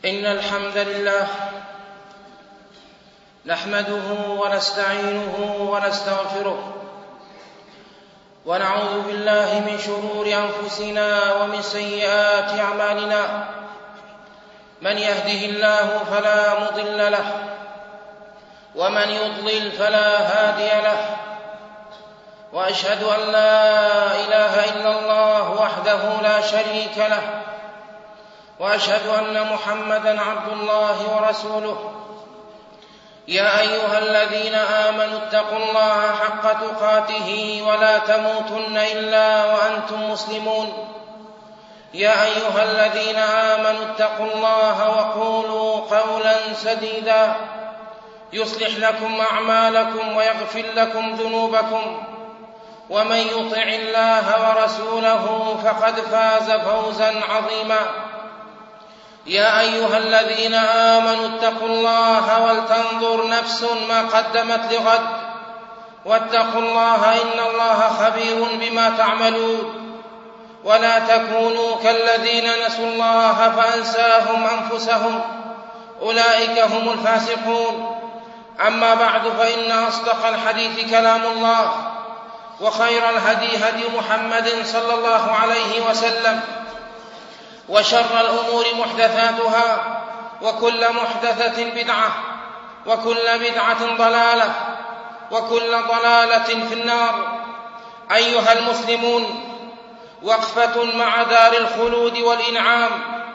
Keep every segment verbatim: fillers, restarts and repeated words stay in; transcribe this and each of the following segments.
إن الحمد لله نحمده ونستعينه ونستغفره ونعوذ بالله من شرور أنفسنا ومن سيئات أعمالنا. من يهده الله فلا مضل له ومن يضلل فلا هادي له، وأشهد أن لا إله إلا الله وحده لا شريك له، وأشهد أن محمدًا عبد الله ورسوله. يا أيها الذين آمنوا اتقوا الله حق تقاته ولا تموتن إلا وأنتم مسلمون. يا أيها الذين آمنوا اتقوا الله وقولوا قولا سديدا يصلح لكم أعمالكم ويغفر لكم ذنوبكم، ومن يطع الله ورسوله فقد فاز فوزا عظيما. يا أيها الذين آمنوا اتقوا الله ولتنظر نفس ما قدمت لغد، واتقوا الله إن الله خبير بما تعملون. ولا تكونوا كالذين نسوا الله فأنساهم أنفسهم، أولئك هم الفاسقون. أما بعد، فإن أصدق الحديث كلام الله، وخير الهدي هدي محمد صلى الله عليه وسلم، وشر الأمور محدثاتها، وكل محدثة بدعة، وكل بدعة ضلالة، وكل ضلالة في النار. أيها المسلمون، وقفة مع دار الخلود والإنعام،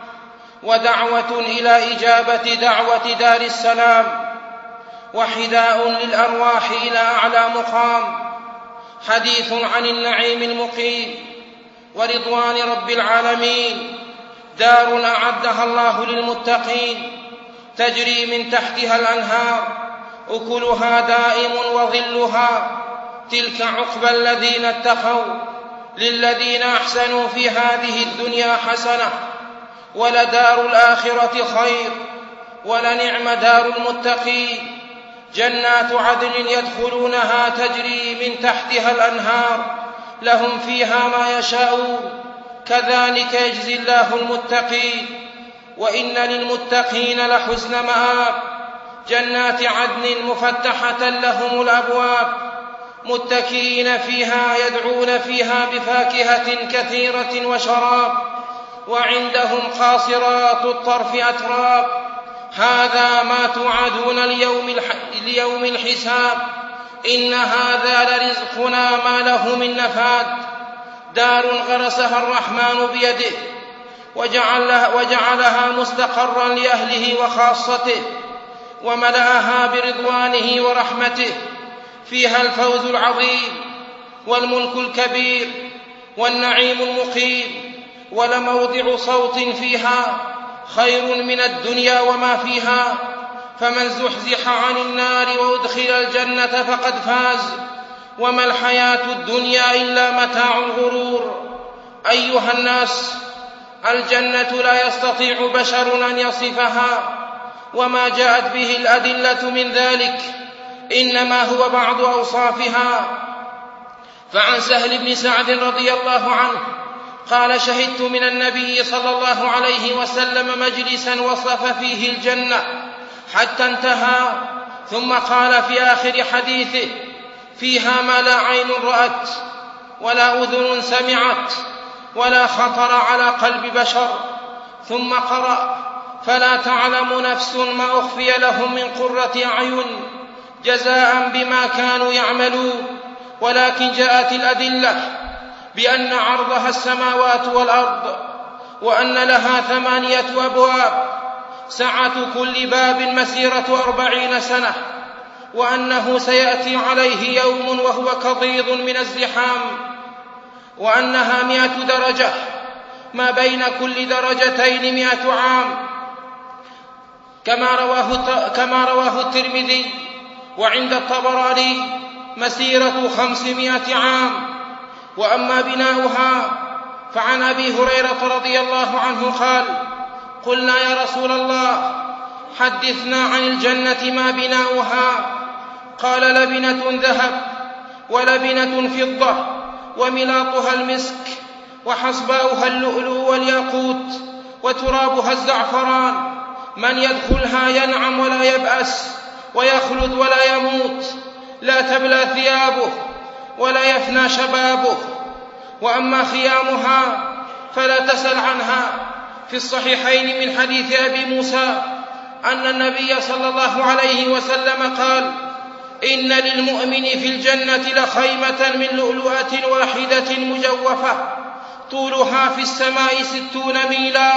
ودعوة إلى إجابة دعوة دار السلام، وحداء للأرواح إلى أعلى مقام. حديث عن النعيم المقيم ورضوان رب العالمين، دار أعدها الله للمتقين، تجري من تحتها الأنهار، أكلها دائم وظلها. تلك عقبى الذين اتقوا، للذين أحسنوا في هذه الدنيا حسنة، ولدار الآخرة خير، ولنعم دار المتقين. جنات عدن يدخلونها تجري من تحتها الأنهار، لهم فيها ما يشاءون، كذلك يجزي الله المتقين. وإن للمتقين لحسن مآب. جنات عدن مفتحة لهم الأبواب، متكئين فيها، يدعون فيها بفاكهة كثيرة وشراب، وعندهم قاصرات الطرف أتراب. هذا ما توعدون ليوم, الح... ليوم الحساب، إن هذا لرزقنا ما له من نفاد. دار غرسها الرحمن بيده، وجعلها, وجعلها مستقرا لأهله وخاصته، وملأها برضوانه ورحمته. فيها الفوز العظيم، والملك الكبير، والنعيم المقيم. ولموضع صوت فيها خير من الدنيا وما فيها. فمن زحزح عن النار وأدخل الجنة فقد فاز، وما الحياة الدنيا إلا متاع الغرور. أيها الناس، الجنة لا يستطيع بشر أن يصفها، وما جاءت به الأدلة من ذلك إنما هو بعض أوصافها. فعن سهل بن سعد رضي الله عنه قال: شهدت من النبي صلى الله عليه وسلم مجلسا وصف فيه الجنة حتى انتهى، ثم قال في آخر حديثه: فيها ما لا عين رأت، ولا أذن سمعت، ولا خطر على قلب بشر. ثم قرأ: فلا تعلم نفس ما أخفي لهم من قرة أعين جزاء بما كانوا يعملون. ولكن جاءت الأدلة بأن عرضها السماوات والأرض، وأن لها ثمانية أبواب، سعة كل باب مسيرة أربعين سنة، وأنه سيأتي عليه يوم وهو كضيض من الزحام، وأنها مئة درجة، ما بين كل درجتين مئة عام، كما رواه, كما رواه الترمذي. وعند الطبراني مسيرة خمسمائة عام. وأما بناؤها فعن أبي هريرة رضي الله عنه قال: قلنا يا رسول الله حدثنا عن الجنة ما بناؤها؟ قال: لبنة ذهب، ولبنة فضة، وملاطها المسك، وحصباؤها اللؤلؤ والياقوت، وترابها الزعفران، من يدخلها ينعم ولا يبأس ويخلد ولا يموت، لا تبلى ثيابه ولا يفنى شبابه. وأما خيامها فلا تسل عنها. في الصحيحين من حديث أبي موسى أن النبي صلى الله عليه وسلم قال: إن للمؤمن في الجنة لخيمة من لؤلؤة واحدة مجوفة طولها في السماء ستون ميلا،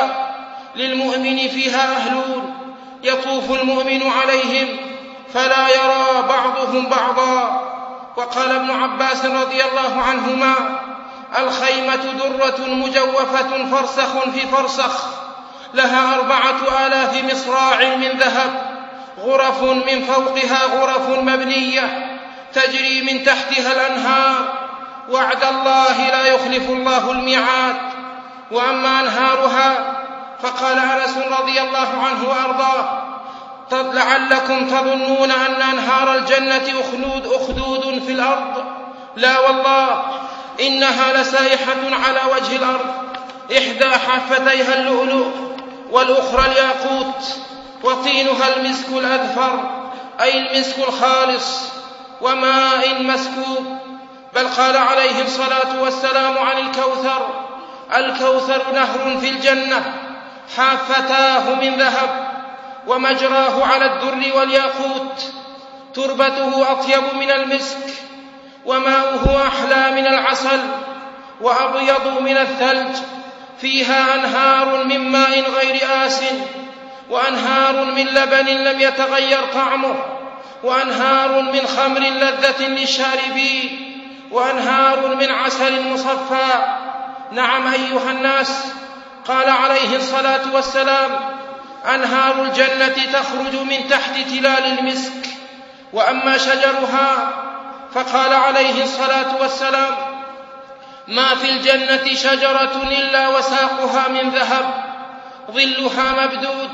للمؤمن فيها أهلون يطوف المؤمن عليهم فلا يرى بعضهم بعضا. وقال ابن عباس رضي الله عنهما: الخيمة درة مجوفة فرسخ في فرسخ، لها أربعة آلاف مصراع من ذهب، غرف من فوقها غرف مبنية تجري من تحتها الأنهار، وعد الله لا يخلف الله الميعاد. وأما أنهارها فقال أنس رضي الله عنه وأرضاه: لعلكم تظنون أن أنهار الجنة أخدود, أخدود في الأرض، لا والله، إنها لسائحة على وجه الأرض، إحدى حافتيها اللؤلؤ والأخرى الياقوت، وطينها المسك الأذفر أي المسك الخالص، وماء مسكوب. بل قال عليه الصلاة والسلام عن الكوثر: الكوثر نهر في الجنة حافتاه من ذهب، ومجراه على الدر والياقوت، تربته أطيب من المسك، وماؤه أحلى من العسل، وأبيض من الثلج، فيها أنهار من ماء غير آسن، وأنهار من لبن لم يتغير طعمه، وأنهار من خمر لذة للشاربين، وأنهار من عسل مصفى. نعم أيها الناس، قال عليه الصلاة والسلام: أنهار الجنة تخرج من تحت تلال المسك. وأما شجرها فقال عليه الصلاة والسلام: ما في الجنة شجرة إلا وساقها من ذهب، ظلها مبدود،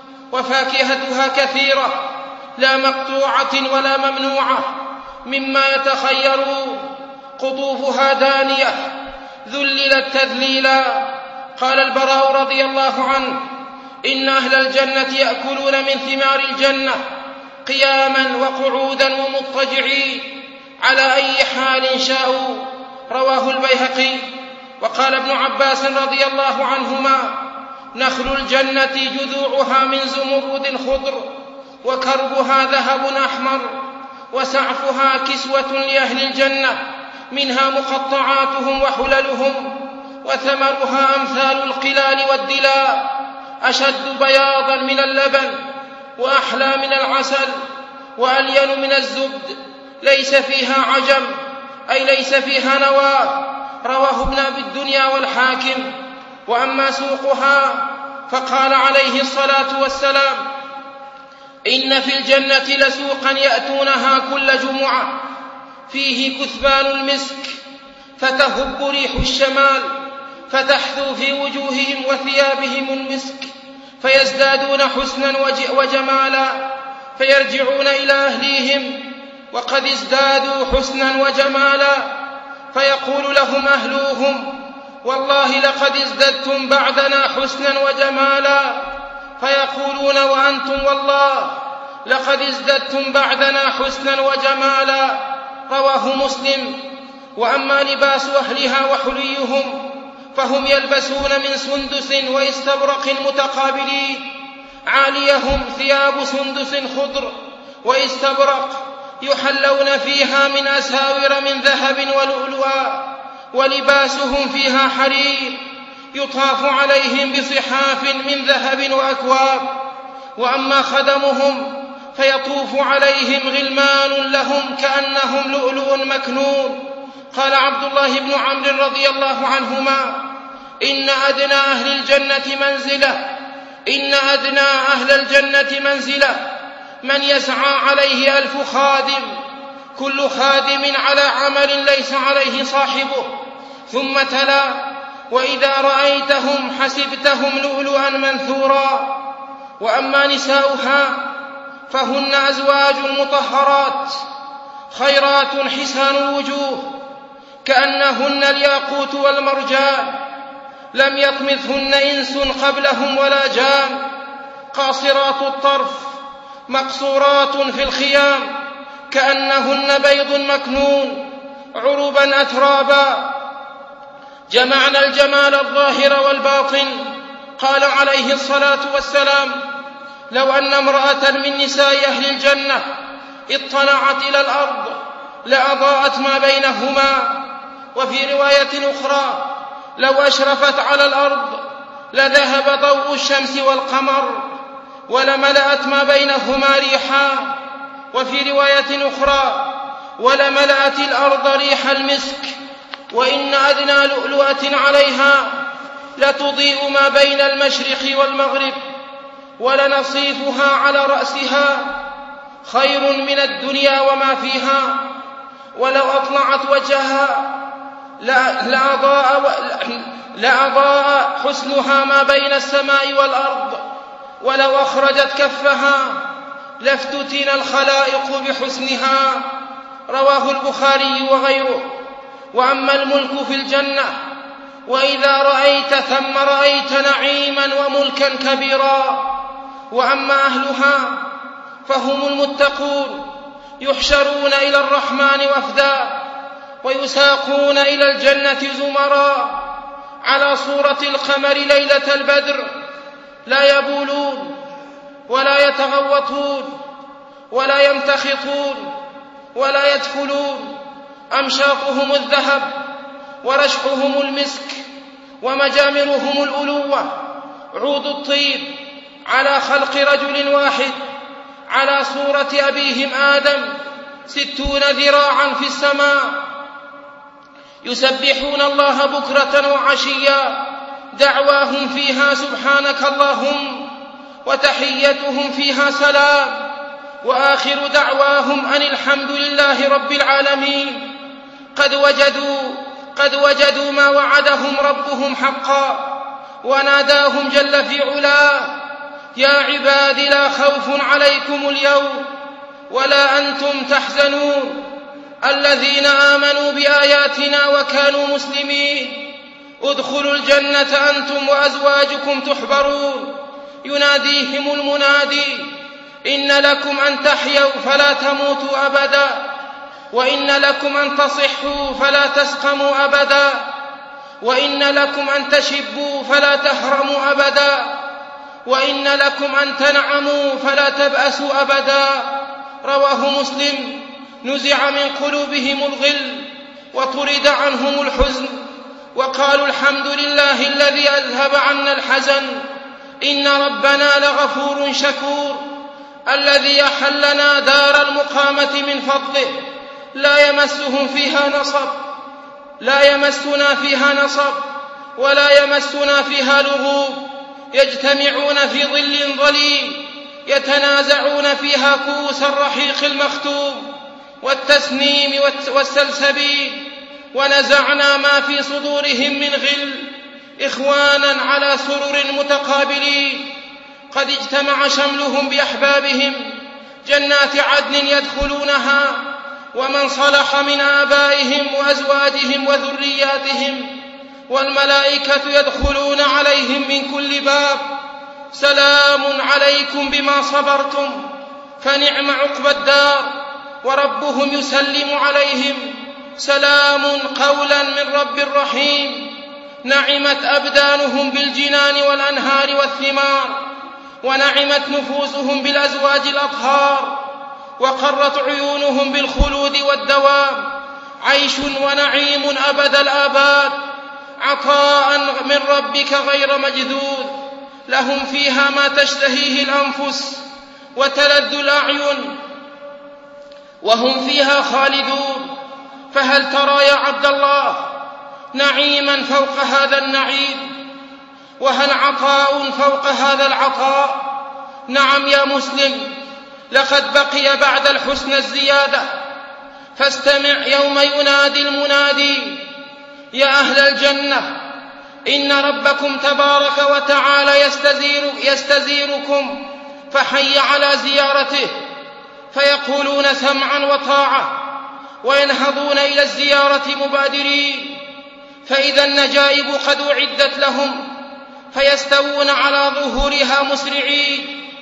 وفاكهتها كثيرة لا مقطوعة ولا ممنوعة مما يتخيرون، قطوفها دانية ذللت تذليلا. قال البراء رضي الله عنه: إن أهل الجنة يأكلون من ثمار الجنة قياما وقعودا ومضطجعين على أي حال شاءوا. رواه البيهقي. وقال ابن عباس رضي الله عنهما: نخل الجنة جذوعها من زمرد خضر، وكربها ذهب أحمر، وسعفها كسوة لأهل الجنة، منها مقطعاتهم وحللهم، وثمرها أمثال القلال والدلاء، أشد بياضا من اللبن، وأحلى من العسل، وألين من الزبد، ليس فيها عجم أي ليس فيها نواه. رواه ابن أبي الدنيا والحاكم. وأما سوقها فقال عليه الصلاة والسلام: إن في الجنة لسوقا يأتونها كل جمعة، فيه كثبان المسك، فتهب ريح الشمال، فتحثو في وجوههم وثيابهم المسك، فيزدادون حسنا وجمالا، فيرجعون إلى أهليهم وقد ازدادوا حسنا وجمالا، فيقول لهم أهلوهم: والله لقد ازددتم بعدنا حسنا وجمالا، فيقولون: وأنتم والله لقد ازددتم بعدنا حسنا وجمالا. رواه مسلم. وأما لباس أهلها وحليهم فهم يلبسون من سندس واستبرق متقابلين، عاليهم ثياب سندس خضر واستبرق، يحلون فيها من أساور من ذهب ولؤلؤا، ولباسهم فيها حرير، يطاف عليهم بصحاف من ذهب وأكواب. وأما خدمهم فيطوف عليهم غلمان لهم كأنهم لؤلؤ مكنون. قال عبد الله بن عمرو رضي الله عنهما: إن أدنى أهل الجنة منزلة إن أدنى أهل الجنة منزلة من يسعى عليه ألف خادم، كل خادم على عمل ليس عليه صاحبه. ثم تلا: وإذا رأيتهم حسبتهم لؤلؤا منثورا. وأما نساؤها فهن أزواج مطهرات خيرات حسان الوجوه، كأنهن الياقوت والمرجان، لم يطمثهن إنس قبلهم ولا جان. قاصرات الطرف مقصورات في الخيام كأنهن بيض مكنون عربا أترابا، جمعن الجمال الظاهر والباطن. قال عليه الصلاة والسلام: لو أن امرأة من نساء أهل الجنة اطلعت إلى الأرض لأضاءت ما بينهما. وفي رواية أخرى: لو أشرفت على الأرض لذهب ضوء الشمس والقمر ولملأت ما بينهما ريحا. وفي رواية أخرى: ولملأت الأرض ريح المسك، وإن أدنى لؤلؤة عليها لتضيء ما بين المشرق والمغرب، ولنصيفها على رأسها خير من الدنيا وما فيها، ولو أطلعت وجهها لأضاء, لأضاء حسنها ما بين السماء والأرض، ولو أخرجت كفها لافتتن الخلائق بحسنها. رواه البخاري وغيره. وأما الملك في الجنة وإذا رأيت ثم رأيت نعيما وملكا كبيرا. وأما أهلها فهم المتقون، يحشرون إلى الرحمن وفدا ويساقون إلى الجنة زمرا على صورة القمر ليلة البدر، لا يبولون ولا يتغوطون ولا يمتخطون ولا يدخلون، أمشاطهم الذهب ورشحهم المسك ومجامرهم الألوة، عود الطيب على خلق رجل واحد على صورة أبيهم آدم ستون ذراعا في السماء، يسبحون الله بكرة وعشيا، دعواهم فيها سبحانك اللهم، وتحيتهم فيها سلام، وآخر دعواهم أن الحمد لله رب العالمين. قد وجدوا, قد وجدوا ما وعدهم ربهم حقا، وناداهم جل في علاه: يا عباد لا خوف عليكم اليوم ولا أنتم تحزنون الذين آمنوا بآياتنا وكانوا مسلمين ادخلوا الجنة أنتم وأزواجكم تحبرون. يناديهم المنادي: إن لكم أن تحيوا فلا تموتوا أبدا، وإن لكم أن تصحوا فلا تسقموا أبدا، وإن لكم أن تشبوا فلا تهرموا أبدا، وإن لكم أن تنعموا فلا تبأسوا أبدا. رواه مسلم. نزع من قلوبهم الغل وطرد عنهم الحزن، وقالوا الحمد لله الذي أذهب عنا الحزن، إن ربنا لغفور شكور، الذي أحلنا دار المقامة من فضله، لا يمسهم فيها نصب لا يمسنا فيها نصب ولا يمسنا فيها لغوب، يجتمعون في ظل ظليل يتنازعون فيها كؤوس الرحيق المختوم والتسنيم والسلسبيل، ونزعنا ما في صدورهم من غل إخوانا على سرر متقابلين، قد اجتمع شملهم بأحبابهم، جنات عدن يدخلونها، ومن صلح من آبائهم وأزواجهم وذرياتهم، والملائكة يدخلون عليهم من كل باب، سلام عليكم بما صبرتم فنعم عقبى الدار، وربهم يسلم عليهم، سلام قولا من رب رحيم. نعمت أبدانهم بالجنان والأنهار والثمار، ونعمت نفوسهم بالأزواج الأطهار، وقرت عيونهم بالخلود والدوام، عيش ونعيم أبد الآباد، عطاء من ربك غير مجذوذ، لهم فيها ما تشتهيه الأنفس وتلذ الأعين، وهم فيها خالدون. فهل ترى يا عبد الله نعيما فوق هذا النعيم؟ وهل عطاء فوق هذا العطاء؟ نعم يا مسلم، لقد بقي بعد الحسن الزيادة، فاستمع يوم ينادي المنادي: يا أهل الجنة إن ربكم تبارك وتعالى يستزير يستزيركم، فحي على زيارته، فيقولون سمعا وطاعة، وينهضون إلى الزيارة مبادرين، فإذا النجائب قد أعدت لهم، فيستوون على ظهورها مسرعين،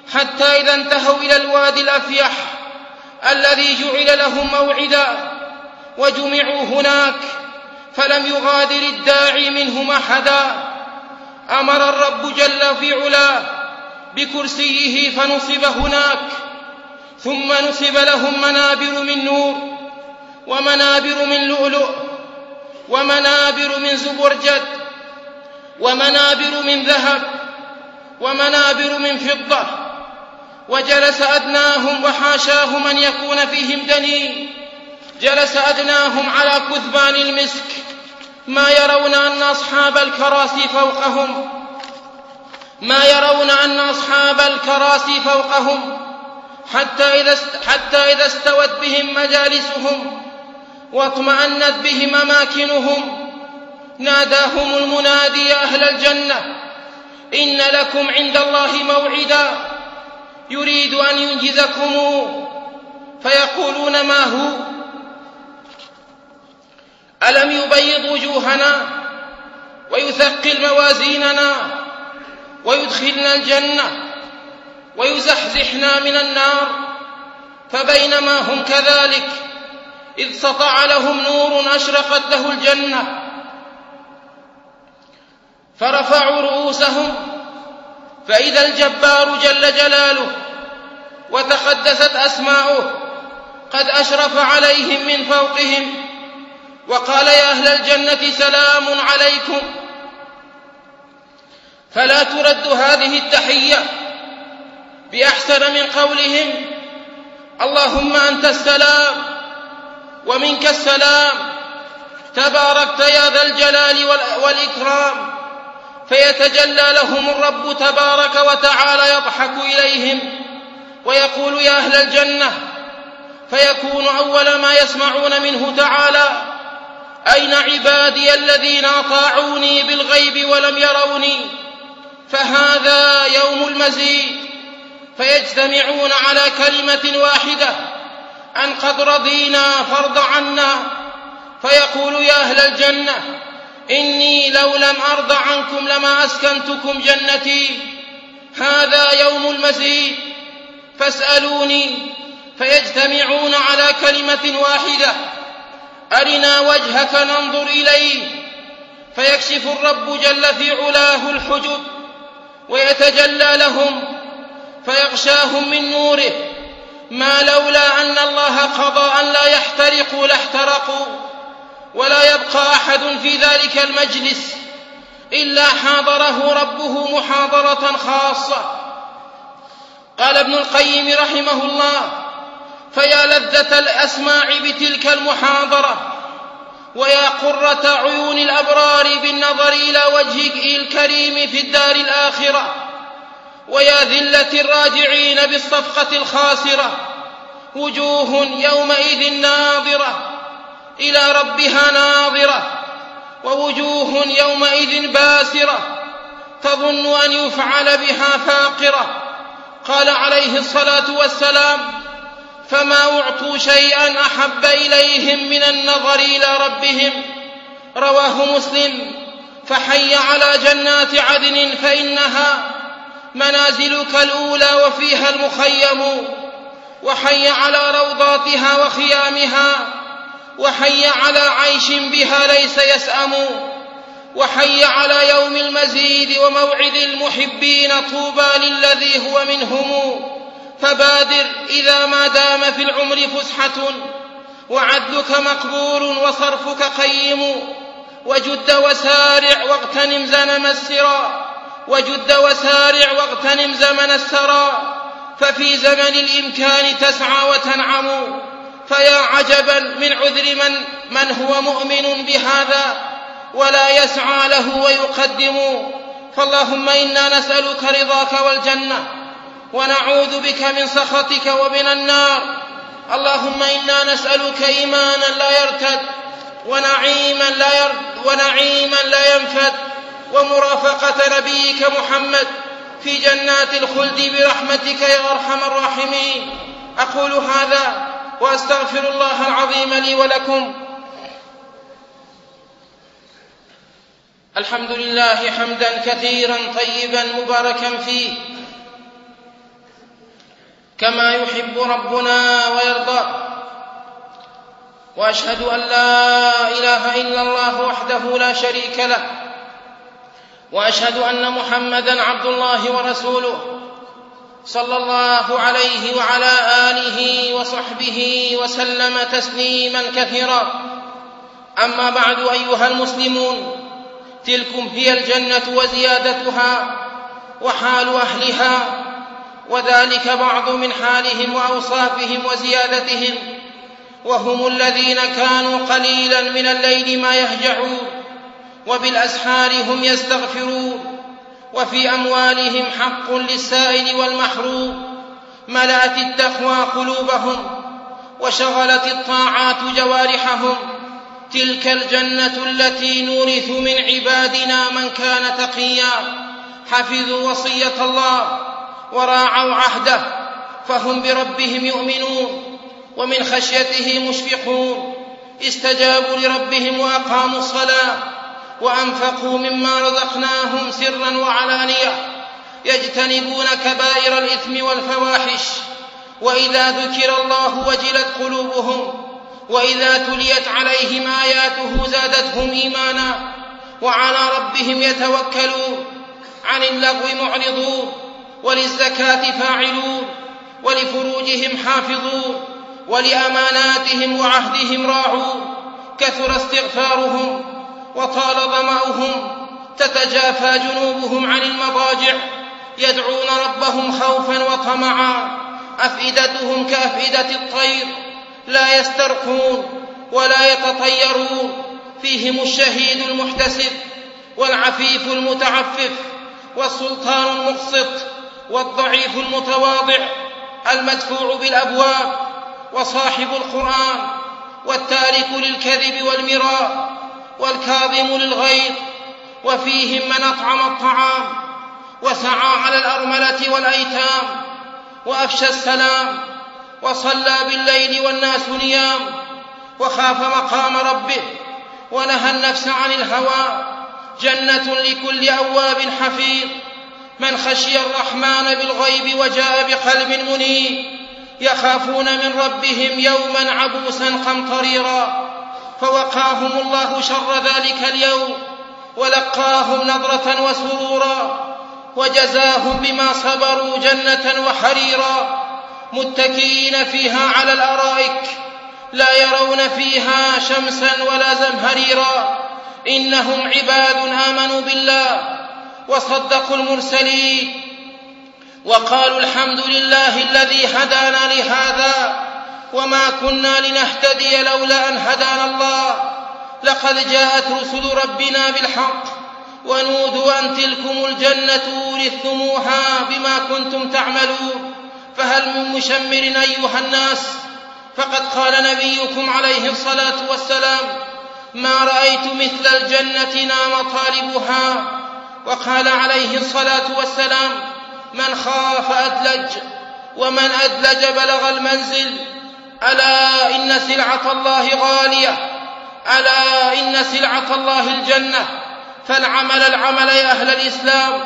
حتى إذا انتهوا إلى الوادي الأفيح الذي جعل لهم موعدا وجمعوا هناك فلم يغادر الداعي منهم أحدا، أمر الرب جل في علاه بكرسيه فنصب هناك، ثم نصب لهم منابر من نور ومنابر من لؤلؤ ومنابر من زبرجد ومنابر من ذهب ومنابر من فضة، وجلس أدناهم وحاشاهم أن يكون فيهم دنيء، جلس أدناهم على كثبان المسك، ما يرون أن أصحاب الكراسي فوقهم ما يرون أن أصحاب الكراسي فوقهم حتى إذا حتى إذا استوت بهم مجالسهم واطمأنت بهم أماكنهم ناداهم المنادي يا أهل الجنة إن لكم عند الله موعدا يريد أن ينجزكم، فيقولون ما هو؟ ألم يبيض وجوهنا ويثقل موازيننا ويدخلنا الجنة ويزحزحنا من النار؟ فبينما هم كذلك إذ سطع لهم نور أشرقت له الجنة، فرفعوا رؤوسهم فإذا الجبار جل جلاله وتقدست أسماؤه قد أشرف عليهم من فوقهم وقال يا أهل الجنة سلام عليكم، فلا ترد هذه التحية بأحسن من قولهم اللهم أنت السلام ومنك السلام تباركت يا ذا الجلال والإكرام، فيتجلى لهم الرب تبارك وتعالى يضحك إليهم ويقول يا أهل الجنة، فيكون أول ما يسمعون منه تعالى أين عبادي الذين أطاعوني بالغيب ولم يروني؟ فهذا يوم المزيد، فيجتمعون على كلمة واحدة أن قد رضينا فارض عنا، فيقول يا أهل الجنة إني لو لم أرض عنكم لما أسكنتكم جنتي، هذا يوم المزيد فاسألوني، فيجتمعون على كلمة واحدة أرنا وجهك ننظر إليه، فيكشف الرب جل في علاه الحجب ويتجلى لهم فيغشاهم من نوره ما لولا أن الله قضى أن لا يحترقوا لاحترقوا، ولا يبقى أحد في ذلك المجلس إلا حاضره ربه محاضرة خاصة. قال ابن القيم رحمه الله فيا لذة الأسماع بتلك المحاضرة ويا قرة عيون الأبرار بالنظر إلى وجهك الكريم في الدار الآخرة، ويا ذلة الراجعين بالصفقة الخاسرة، وجوه يومئذ ناظرة إلى ربها ناظرة، ووجوه يومئذ باسرة تظن أن يفعل بها فاقرة. قال عليه الصلاة والسلام فما أعطوا شيئا أحب إليهم من النظر إلى ربهم، رواه مسلم. فحي على جنات عدن فإنها منازلك الأولى وفيها المخيم، وحي على روضاتها وخيامها، وحي على عيش بها ليس يسأم، وحي على يوم المزيد وموعد المحبين طوبى للذي هو منهم. فبادر إذا ما دام في العمر فسحة، وعدلك مقبول وصرفك قيم، وجد وسارع واغتنم زمن السرى وجد وسارع واغتنم زمن السرى، ففي زمن الإمكان تسعى وتنعم. فيا عجبا من عذر من, من هو مؤمن بهذا ولا يسعى له ويقدم. فاللهم إنا نسألك رضاك والجنة ونعوذ بك من سخطك ومن النار. اللهم إنا نسألك إيمانا لا يرتد ونعيما لا, يرد ونعيما لا ينفد ومرافقة نبيك محمد في جنات الخلد برحمتك يا أرحم الراحمين. أقول هذا وأستغفر الله العظيم لي ولكم. الحمد لله حمدا كثيرا طيبا مباركا فيه، كما يحب ربنا ويرضى، وأشهد أن لا إله إلا الله وحده لا شريك له، وأشهد أن محمدًا عبد الله ورسوله صلى الله عليه وعلى آله وصحبه وسلم تسليمًا كثيرا. أما بعد، أيها المسلمون، تلكم هي الجنة وزيادتها وحال أهلها، وذلك بعض من حالهم وأوصافهم وزيادتهم، وهم الذين كانوا قليلا من الليل ما يهجعون، وبالأسحار هم يستغفرون، وفي أموالهم حق للسائل والمحروم، ملأت التقوى قلوبهم، وشغلت الطاعات جوارحهم. تلك الجنة التي نورث من عبادنا من كان تقيا، حفظوا وصية الله وراعوا عهده، فهم بربهم يؤمنون ومن خشيته مشفقون، استجابوا لربهم وأقاموا الصلاة وأنفقوا مما رزقناهم سرا وعلانية، يجتنبون كبائر الإثم والفواحش، وإذا ذكر الله وجلت قلوبهم، وإذا تليت عليهم آياته زادتهم إيمانا، وعلى ربهم يتوكلون، عن اللغو معرضون، وللزكاة فاعلون، ولفروجهم حافظون، ولأماناتهم وعهدهم راعون، كثر استغفارهم وطال ظمأهم، تتجافى جنوبهم عن المضاجع، يدعون ربهم خوفا وطمعا، أفئدتهم كأفئدة الطير، لا يسترقون ولا يتطيرون، فيهم الشهيد المحتسب والعفيف المتعفف، والسلطان المقسط والضعيف المتواضع، المدفوع بالأبواب، وصاحب القرآن، والتارك للكذب والمراء، والكاظم للغيظ، وفيهم من أطعم الطعام وسعى على الأرملة والأيتام، وأفشى السلام، وصلى بالليل والناس نيام، وخاف مقام ربه، ونهى النفس عن الهوى. جنة لكل أواب حفيظ، من خشي الرحمن بالغيب وجاء بقلب منيب، يخافون من ربهم يوما عبوسا قمطريرا، فوقاهم الله شر ذلك اليوم، ولقاهم نضرة وسرورا، وجزاهم بما صبروا جنة وحريرا، متكئين فيها على الأرائك، لا يرون فيها شمسا ولا زمهريرا، إنهم عباد آمنوا بالله وصدقوا المرسلين، وقالوا الحمد لله الذي هدانا لهذا وما كنا لنهتدي لولا أن هدانا الله، لقد جاءت رسل ربنا بالحق، ونودوا أن تلكم الجنة أورثتموها بما كنتم تعملون، فهل من مشمر أيها الناس؟ فقد قال نبيكم عليه الصلاة والسلام: ما رأيت مثل الجنة نام طالبها. وقال عليه الصلاة والسلام: من خاف أدلج، ومن أدلج بلغ المنزل. ألا إن سلعة الله غالية، ألا إن سلعة الله الجنة، فالعمل العمل يا أهل الإسلام،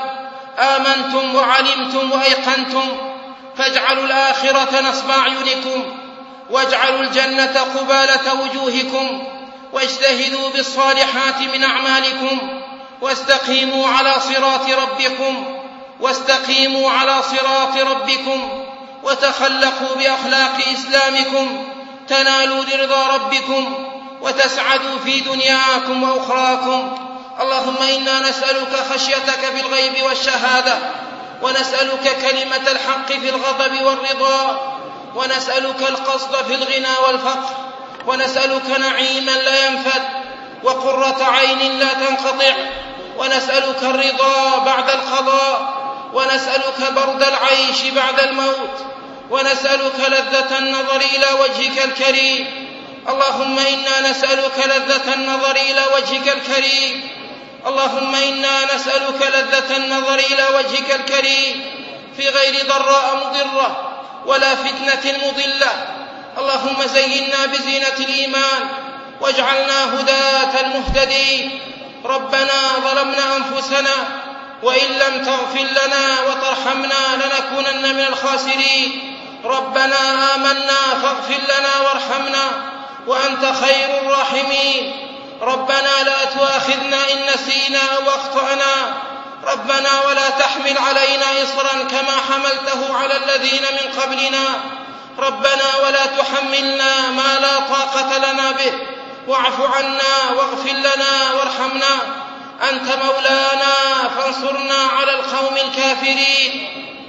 آمنتم وعلمتم وأيقنتم، فاجعلوا الآخرة نصب أعينكم، واجعلوا الجنة قبالة وجوهكم، واجتهدوا بالصالحات من أعمالكم، واستقيموا على صراط ربكم واستقيموا على صراط ربكم وتخلقوا بأخلاق إسلامكم، تنالوا لرضا ربكم وتسعدوا في دنياكم وأخراكم. اللهم إنا نسألك خشيتك في الغيب والشهادة، ونسألك كلمة الحق في الغضب والرضا، ونسألك القصد في الغنى والفقر، ونسألك نعيما لا ينفد وقرة عين لا تنقطع، ونسألك الرضا بعد القضاء، ونسألك برد العيش بعد الموت، ونسألك لذة النظر إلى وجهك الكريم. اللهم إنا نسألك لذة النظر إلى وجهك الكريم، اللهم إنا نسألك لذة النظر إلى وجهك الكريم في غير ضراء مضرة ولا فتنة مضلة. اللهم زينا بزينة الإيمان واجعلنا هداة مهتدين. ربنا ظلمنا أنفسنا وإن لم تغفر لنا وترحمنا لنكونن من الخاسرين. ربنا آمنا فاغفر لنا وارحمنا وأنت خير الراحمين. ربنا لا تؤاخذنا إن نسينا أو أخطأنا. ربنا ولا تحمل علينا إصرا كما حملته على الذين من قبلنا. ربنا ولا تحملنا ما لا طاقة لنا به. واعف عنا واغفر لنا وارحمنا. أنت مولانا فانصرنا على القوم الكافرين.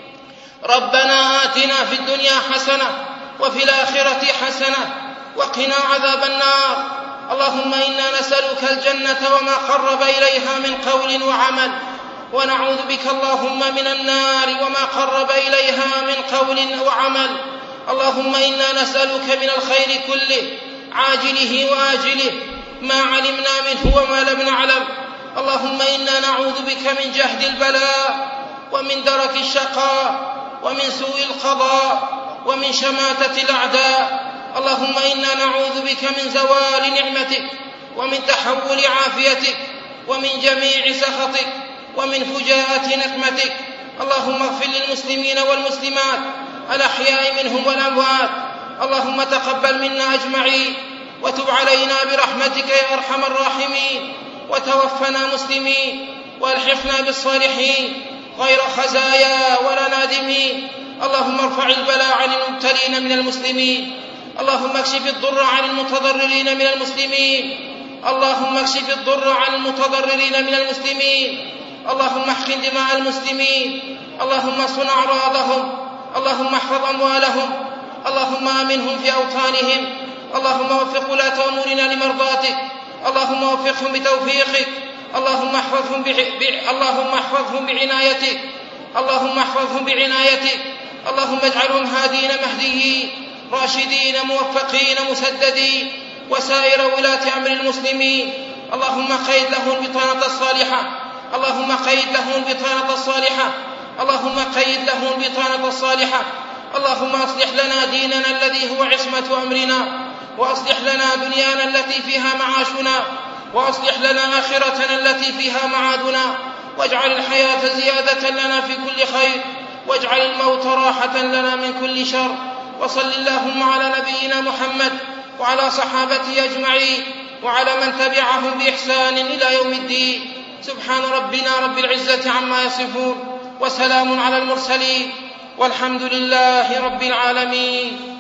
ربنا آتنا في الدنيا حسنة وفي الآخرة حسنة وقنا عذاب النار. اللهم إنا نسألك الجنة وما قرب إليها من قول وعمل، ونعوذ بك اللهم من النار وما قرب إليها من قول وعمل. اللهم إنا نسألك من الخير كله عاجله وآجله ما علمنا منه وما لم نعلم. اللهم إنا نعوذ بك من جهد البلاء ومن درك الشقاء ومن سوء القضاء ومن شماتة الأعداء. اللهم إنا نعوذ بك من زوال نعمتك ومن تحول عافيتك ومن جميع سخطك ومن فجاءة نقمتك. اللهم اغفر للمسلمين والمسلمات الأحياء منهم والأموات. اللهم تقبل منا أجمعين وتب علينا برحمتك يا أرحم الراحمين، وتوفنا مسلمين والحقنا بالصالحين غير خزايا ولا نادمين. اللهم ارفع البلاء عن المبتلين من المسلمين. اللهم اكشف الضر عن المتضررين من المسلمين. اللهم اكشف الضر عن المتضررين من المسلمين. اللهم احقن دماء المسلمين. اللهم صن أعراضهم. اللهم احفظ أموالهم. اللهم آمنهم في أوطانهم. اللهم وفق ولاة أمورنا لمرضاتك. اللهم وفقهم بتوفيقك. اللهم احفظهم ب... ب... اللهم احفظهم بعنايتك. اللهم احفظهم بعنايتك. اللهم اجعلهم هادين مهديين راشدين موفقين مسددين، وسائر ولاة أمر المسلمين. اللهم قيد لهم البطانة الصالحة. اللهم قيد لهم البطانة الصالحة. اللهم قيد لهم البطانة الصالحة. اللهم أصلح لنا ديننا الذي هو عصمة أمرنا، وأصلح لنا دنيانا التي فيها معاشنا، وأصلح لنا آخرتنا التي فيها معادنا، واجعل الحياة زيادة لنا في كل خير، واجعل الموت راحة لنا من كل شر. وصل اللهم على نبينا محمد وعلى صحابته أجمعين وعلى من تبعهم بإحسان إلى يوم الدين. سبحان ربنا رب العزة عما يصفون، وسلام على المرسلين، والحمد لله رب العالمين.